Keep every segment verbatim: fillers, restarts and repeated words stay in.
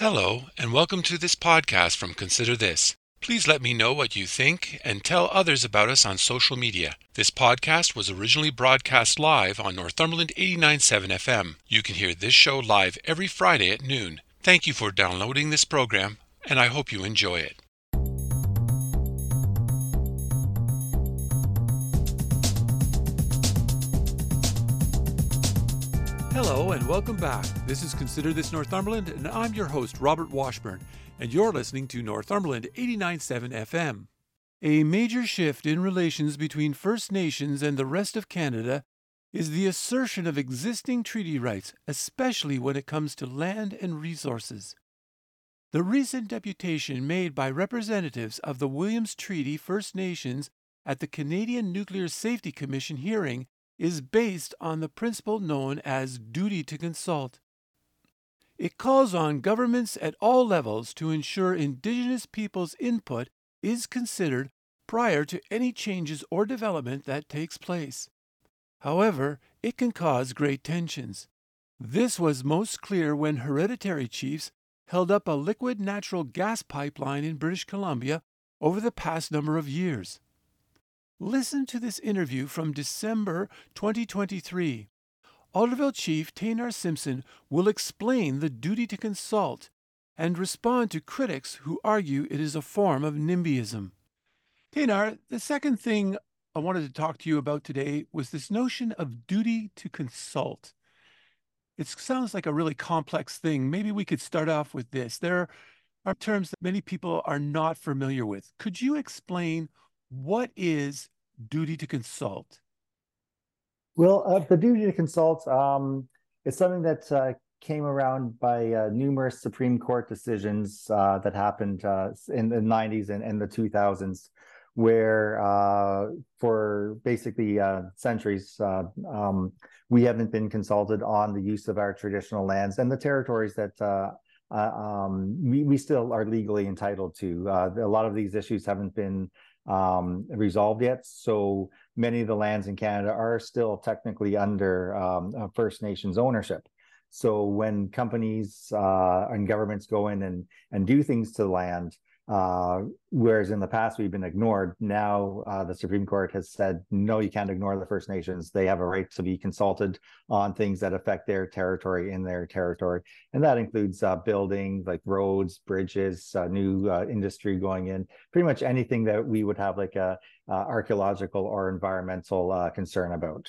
Hello, and welcome to this podcast from Consider This. Please let me know what you think and tell others about us on social media. This podcast was originally broadcast live on Northumberland eighty-nine point seven F M. You can hear this show live every Friday at noon. Thank you for downloading this program, and I hope you enjoy it. Hello and welcome back. This is Consider This Northumberland, and I'm your host, Robert Washburn, and you're listening to Northumberland eighty-nine point seven F M. A major shift in relations between First Nations and the rest of Canada is the assertion of existing treaty rights, especially when it comes to land and resources. The recent deputation made by representatives of the Williams Treaty First Nations at the Canadian Nuclear Safety Commission hearing is based on the principle known as duty to consult. It calls on governments at all levels to ensure Indigenous peoples' input is considered prior to any changes or development that takes place. However, it can cause great tensions. This was most clear when hereditary chiefs held up a liquid natural gas pipeline in British Columbia over the past number of years. Listen to this interview from December twenty twenty-three. Alderville Chief Taynar Simpson will explain the duty to consult and respond to critics who argue it is a form of NIMBYism. Taynar, the second thing I wanted to talk to you about today was this notion of duty to consult. It sounds like a really complex thing. Maybe we could start off with this. There are terms that many people are not familiar with. Could you explain what is duty to consult? Well, uh, the duty to consult um, is something that uh, came around by uh, numerous Supreme Court decisions uh, that happened uh, in the nineties and, and the two thousands, where uh, for basically uh, centuries, uh, um, we haven't been consulted on the use of our traditional lands and the territories that uh, uh, um, we, we still are legally entitled to. Uh, a lot of these issues haven't been um, resolved yet. So many of the lands in Canada are still technically under um, First Nations ownership. So when companies uh, and governments go in and, and do things to the land, uh, whereas in the past we've been ignored, now uh, the Supreme Court has said, no, you can't ignore the First Nations. They have a right to be consulted on things that affect their territory in their territory. And that includes uh, building like roads, bridges, uh, new uh, industry going in, pretty much anything that we would have like a, a archaeological or environmental uh, concern about.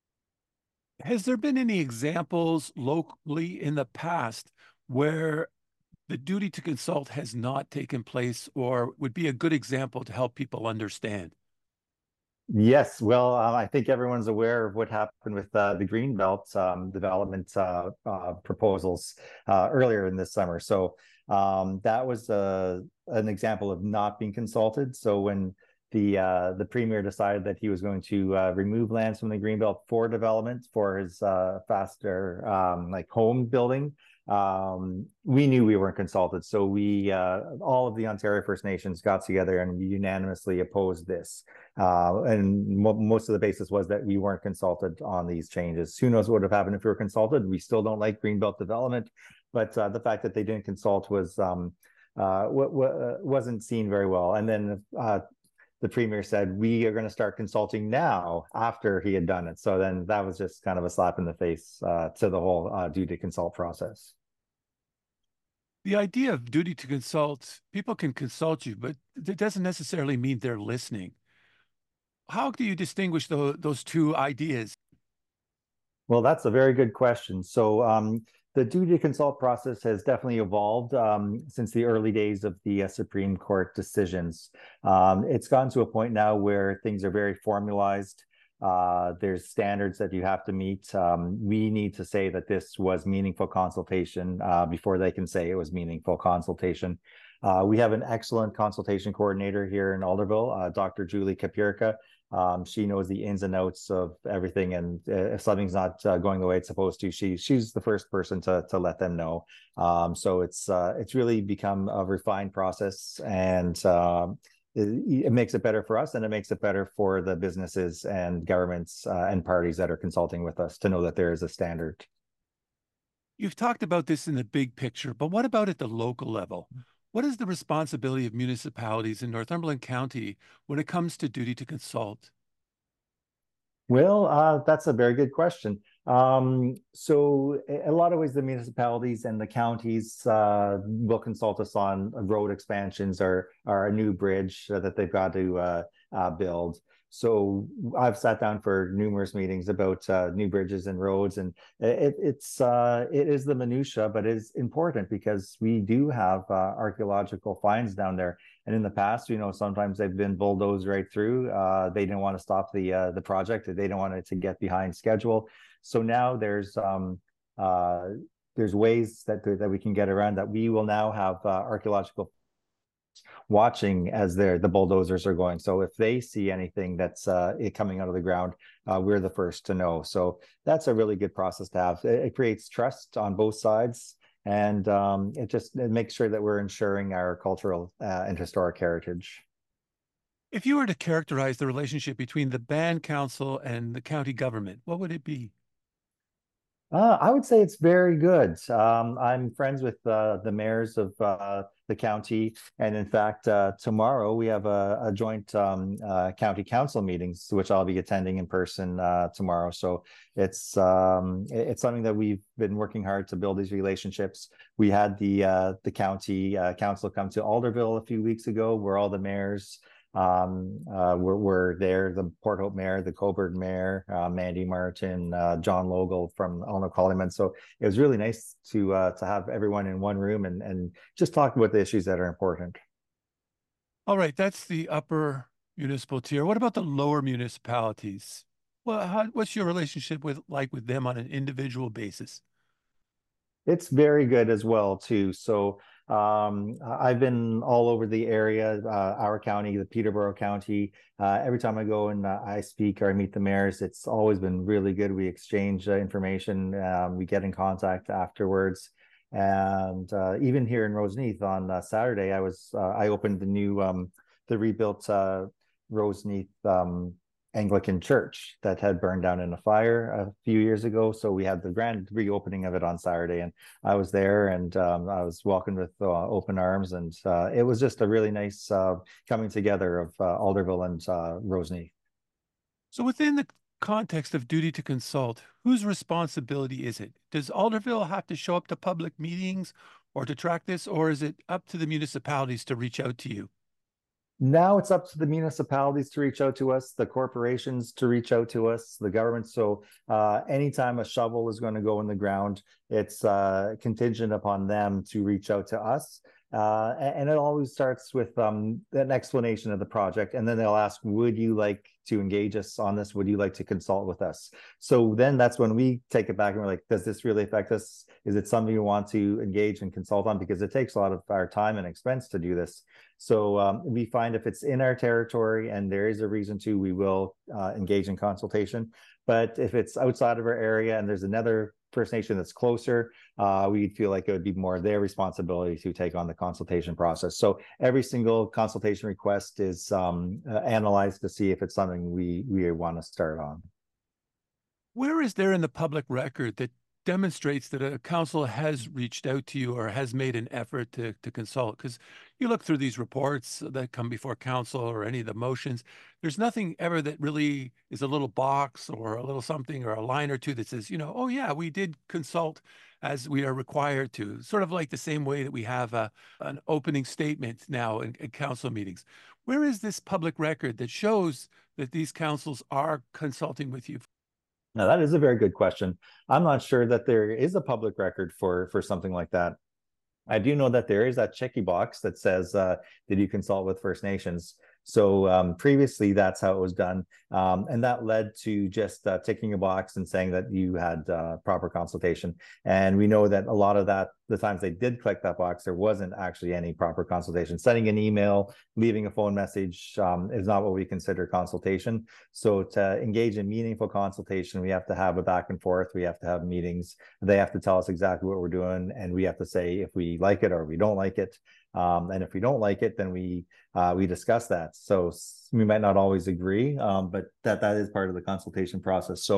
Has there been any examples locally in the past where the duty to consult has not taken place, or would be a good example to help people understand? Yes, well, uh, I think everyone's aware of what happened with uh, the Greenbelt um, development uh, uh, proposals uh, earlier in this summer. So um, that was uh, an example of not being consulted. So when the uh, the premier decided that he was going to uh, remove lands from the Greenbelt for development for his uh, faster um, like home building, um, we knew we weren't consulted. So we uh, all of the Ontario First Nations got together and unanimously opposed this. Uh, and mo most of the basis was that we weren't consulted on these changes. Who knows what would have happened if we were consulted? We still don't like Greenbelt development, but uh, the fact that they didn't consult was um, uh, wasn't seen very well. And then uh, the premier said, we are going to start consulting now after he had done it. So then that was just kind of a slap in the face uh, to the whole uh, duty to consult process. The idea of duty to consult, people can consult you, but it doesn't necessarily mean they're listening. How do you distinguish the, those two ideas? Well, that's a very good question. So um, the duty to consult process has definitely evolved um, since the early days of the uh, Supreme Court decisions. Um, it's gotten to a point now where things are very formalized. Uh, there's standards that you have to meet. Um, we need to say that this was meaningful consultation uh, before they can say it was meaningful consultation. Uh, we have an excellent consultation coordinator here in Alderville, uh, Doctor Julie Kapierka. Um, she knows the ins and outs of everything, and uh, if something's not uh, going the way it's supposed to, she she's the first person to to let them know. Um, so it's uh, it's really become a refined process, and uh, it, it makes it better for us, and it makes it better for the businesses and governments uh, and parties that are consulting with us to know that there is a standard. You've talked about this in the big picture, but what about at the local level? What is the responsibility of municipalities in Northumberland County when it comes to duty to consult? Well, uh, that's a very good question. Um, so, a a lot of ways, the municipalities and the counties uh, will consult us on road expansions or, or a new bridge uh, that they've got to uh, uh, build. So, I've sat down for numerous meetings about uh, new bridges and roads, and it, it's uh, it is the minutia, but it is important because we do have uh, archaeological finds down there. And in the past, you know, sometimes they've been bulldozed right through. Uh, they didn't want to stop the uh, the project. They didn't want it to get behind schedule. So now there's um, uh, there's ways that that we can get around that. We will now have uh, archaeological watching as they're the bulldozers are going. So if they see anything that's uh, coming out of the ground, uh, we're the first to know. So that's a really good process to have. It, it creates trust on both sides, and um, it just it makes sure that we're ensuring our cultural uh, and historic heritage. If you were to characterize the relationship between the band council and the county government, what would it be? Uh, I would say it's very good. Um, I'm friends with uh, the mayors of uh, the county, and in fact, uh, tomorrow we have a, a joint um, uh, county council meetings, which I'll be attending in person uh, tomorrow. So it's um, it's something that we've been working hard to build these relationships. We had the uh, the county uh, council come to Alderville a few weeks ago, where all the mayors um uh we're, we're there, the Port Hope mayor, the Cobourg mayor, uh, Mandy Martin, uh, John Logal from Allnacolliman. So it was really nice to uh to have everyone in one room and and just talk about the issues that are important. All right, that's the upper municipal tier. What about the lower municipalities? Well, how, what's your relationship with like with them on an individual basis? It's very good as well too. So um, I've been all over the area, uh, our county, the Peterborough County. Uh, every time I go and uh, I speak or I meet the mayors, it's always been really good. We exchange uh, information, um, we get in contact afterwards. And uh, even here in Roseneath on uh, Saturday, I was uh, I opened the new um, the rebuilt uh, Roseneath um, Anglican church that had burned down in a fire a few years ago. So we had the grand reopening of it on Saturday, and I was there, and um, I was welcomed with uh, open arms, and uh, it was just a really nice uh, coming together of uh, Alderville and uh, Roseneath. So within the context of duty to consult, whose responsibility is it? Does Alderville have to show up to public meetings or to track this, or is it up to the municipalities to reach out to you? Now it's up to the municipalities to reach out to us, the corporations to reach out to us, the government. So uh, anytime a shovel is going to go in the ground, it's uh, contingent upon them to reach out to us. Uh, and it always starts with um, an explanation of the project. And then they'll ask, would you like to engage us on this? Would you like to consult with us? So then that's when we take it back and we're like, does this really affect us? Is it something you want to engage and consult on? Because it takes a lot of our time and expense to do this. So um, we find if it's in our territory and there is a reason to, we will uh, engage in consultation. But if it's outside of our area and there's another First Nation that's closer, uh, we'd feel like it would be more their responsibility to take on the consultation process. So every single consultation request is um, uh, analyzed to see if it's something we we want to start on. Where is there in the public record that demonstrates that a council has reached out to you or has made an effort to, to consult? Because you look through these reports that come before council or any of the motions, there's nothing ever that really is a little box or a little something or a line or two that says, you know, oh yeah, we did consult as we are required to, sort of like the same way that we have a, an opening statement now in, in council meetings. Where is this public record that shows that these councils are consulting with you? Now, that is a very good question. I'm not sure that there is a public record for for something like that. I do know that there is that checky box that says, uh, did you consult with First Nations? So um, previously, that's how it was done. Um, and that led to just uh, ticking a box and saying that you had uh, proper consultation. And we know that a lot of that, the times they did click that box, there wasn't actually any proper consultation. Sending an email, leaving a phone message um, is not what we consider consultation. So to engage in meaningful consultation, we have to have a back and forth. We have to have meetings. They have to tell us exactly what we're doing. And we have to say if we like it or we don't like it. Um, and if we don't like it, then we uh, we discuss that. So we might not always agree, um, but that that is part of the consultation process. So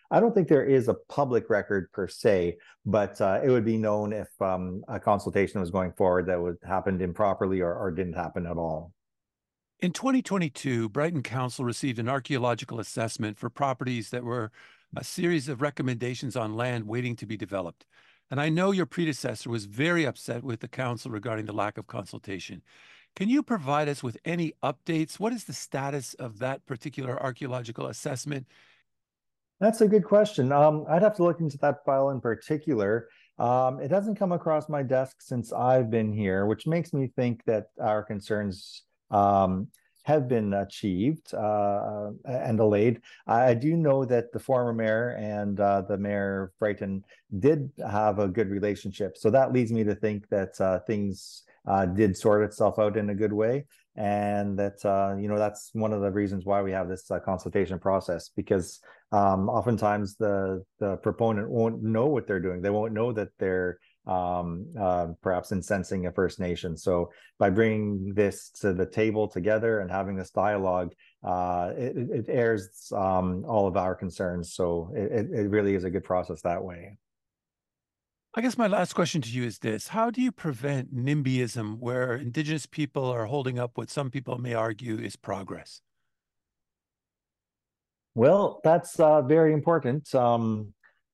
I don't think there is a public record per se, but uh, it would be known if um, a consultation was going forward that would happened improperly or, or didn't happen at all. In twenty twenty-two, Brighton Council received an archaeological assessment for properties that were a series of recommendations on land waiting to be developed. And I know your predecessor was very upset with the council regarding the lack of consultation. Can you provide us with any updates? What is the status of that particular archaeological assessment? That's a good question. Um, I'd have to look into that file in particular. Um, it hasn't come across my desk since I've been here, which makes me think that our concerns um, have been achieved uh, and allayed. I do know that the former mayor and uh, the mayor of Brighton did have a good relationship. So that leads me to think that uh, things uh, did sort itself out in a good way. And that, uh, you know, that's one of the reasons why we have this uh, consultation process, because um, oftentimes the, the proponent won't know what they're doing. They won't know that they're um, uh, perhaps incensing a First Nation. So by bringing this to the table together and having this dialogue, uh, it, it airs um, all of our concerns. So it, it really is a good process that way. I guess my last question to you is this. How do you prevent NIMBYism, where Indigenous people are holding up what some people may argue is progress? Well, that's uh, very important. Um,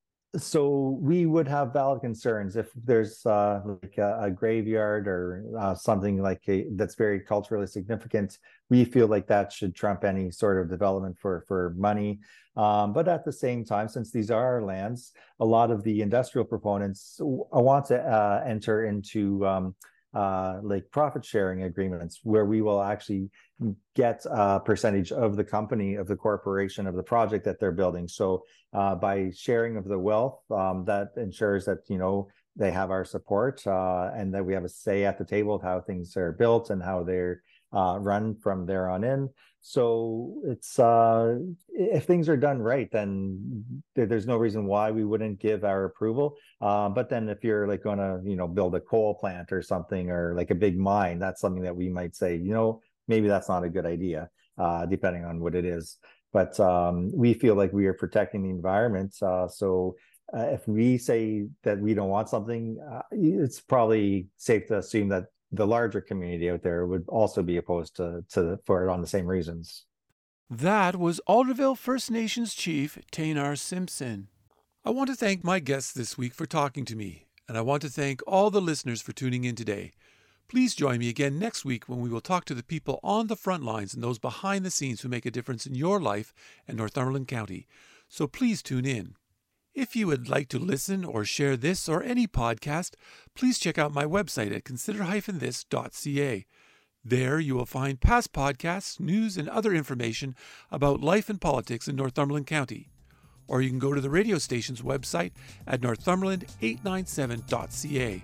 so we would have valid concerns if there's uh, like a, a graveyard or uh, something like a, that's very culturally significant. We feel like that should trump any sort of development for for money. Um, but at the same time, since these are our lands, a lot of the industrial proponents want to uh, enter into um, uh, like profit sharing agreements where we will actually get a percentage of the company, of the corporation, of the project that they're building. So uh, by sharing of the wealth, um, that ensures that, you know, they have our support uh, and that we have a say at the table of how things are built and how they're uh, run from there on in. So it's uh, if things are done right, then there, there's no reason why we wouldn't give our approval. Uh, but then if you're like going to, you know, build a coal plant or something, or like a big mine, that's something that we might say, you know, maybe that's not a good idea, uh, depending on what it is. But um, we feel like we are protecting the environment. Uh, so uh, if we say that we don't want something, uh, it's probably safe to assume that the larger community out there would also be opposed to, to for it on the same reasons. That was Alderville First Nations Chief Taynar Simpson. I want to thank my guests this week for talking to me, and I want to thank all the listeners for tuning in today. Please join me again next week when we will talk to the people on the front lines and those behind the scenes who make a difference in your life and Northumberland County. So please tune in. If you would like to listen or share this or any podcast, please check out my website at consider dash this dot c a. There you will find past podcasts, news, and other information about life and politics in Northumberland County. Or you can go to the radio station's website at northumberland eight ninety-seven dot c a.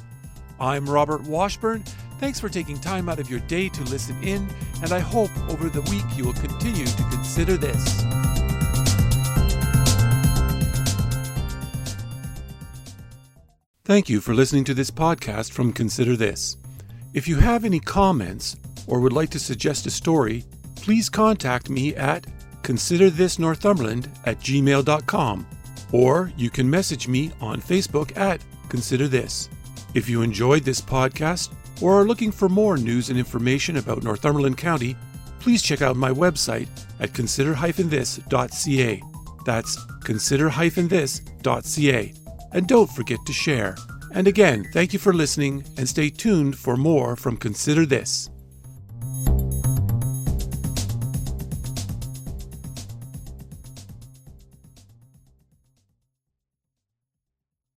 I'm Robert Washburn. Thanks for taking time out of your day to listen in, and I hope over the week you will continue to consider this. Thank you for listening to this podcast from Consider This. If you have any comments or would like to suggest a story, please contact me at consider this northumberland at gmail dot com, or you can message me on Facebook at Consider This. If you enjoyed this podcast or are looking for more news and information about Northumberland County, please check out my website at consider dash this dot c a. That's consider dash this dot c a. And don't forget to share. And again, thank you for listening, and stay tuned for more from Consider This.